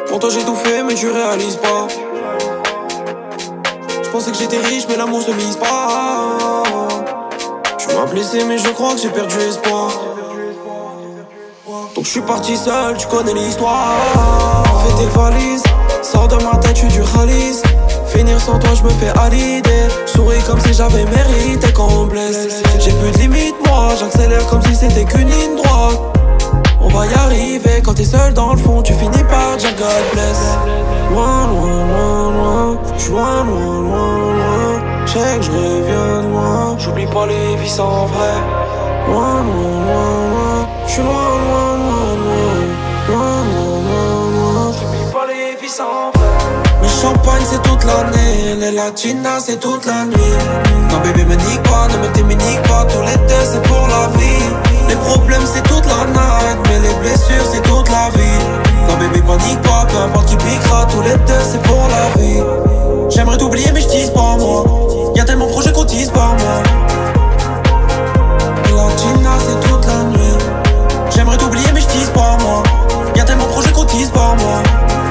Pour toi j'ai tout fait mais tu réalises pas. Je pensais que j'étais riche mais l'amour se mise pas. Tu m'as blessé mais je crois que j'ai perdu espoir. Donc je suis parti seul, tu connais l'histoire. Fais tes valises, sors de ma tête, je suis du Khalis. Finir sans toi je me fais à l'idée. Souris comme si j'avais mérité qu'on me blesse. J'ai plus de limite moi, j'accélère comme si c'était qu'une ligne droite. On va y arriver, quand t'es seul dans le fond tu finis par dire God bless. Loin, loin, loin, loin, j'suis loin, loin, loin, loin. J'sais que j'reviens de loin, j'oublie pas les vies sans vrai. Loin, loin, loin, loin, j'suis loin, loin, loin, loin. Loin, loin, loin, loin, j'oublie pas les vies sans vrai. Le champagne c'est toute l'année, les latinas c'est toute la nuit. Non bébé me nique pas, ne me t'éminique pas. Tous les deux c'est pour la vie. Les problèmes c'est toute la night, mais les blessures c'est toute la vie. Non bébé panique pas, peu importe qui piquera. Tous les deux c'est pour la vie. J'aimerais t'oublier mais j'tise pas moi. Y'a tellement de projets qu'on tise par moi. Les latinas c'est toute la nuit. J'aimerais t'oublier mais j'tise pas moi. Y'a tellement de projets qu'on tise par moi.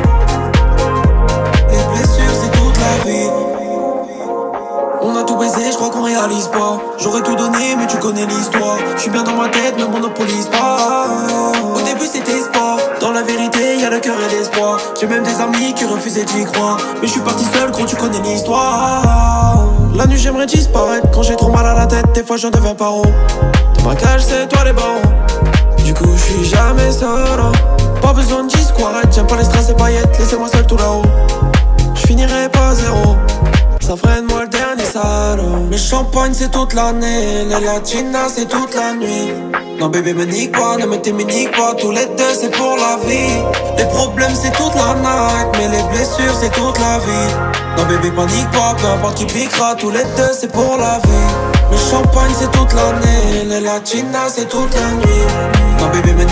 On a tout baisé, je crois qu'on réalise pas. J'aurais tout donné, mais tu connais l'histoire. Je suis bien dans ma tête, ne monopolise pas. Au début c'était sport. Dans la vérité, y'a le cœur et l'espoir. J'ai même des amis qui refusaient d'y croire. Mais je suis parti seul, gros, tu connais l'histoire. La nuit j'aimerais disparaître. Quand j'ai trop mal à la tête, des fois j'en deviens paro. Dans ma cage, c'est toi les barreaux. Du coup, je suis jamais seul. Pas besoin de discours, j'aime pas les strass et paillettes. Laissez-moi seul tout là-haut. Je finirai pas zéro. Ça freine moi le dernier salaud. Le champagne c'est toute l'année, les latinas c'est toute la nuit. Non bébé me nique pas, ne me t'éminique pas. Tous les deux c'est pour la vie. Les problèmes c'est toute la night, mais les blessures c'est toute la vie. Non bébé panique pas, peu importe qui piquera. Tous les deux c'est pour la vie. Le champagne c'est toute l'année, les latinas c'est toute la nuit. Non bébé me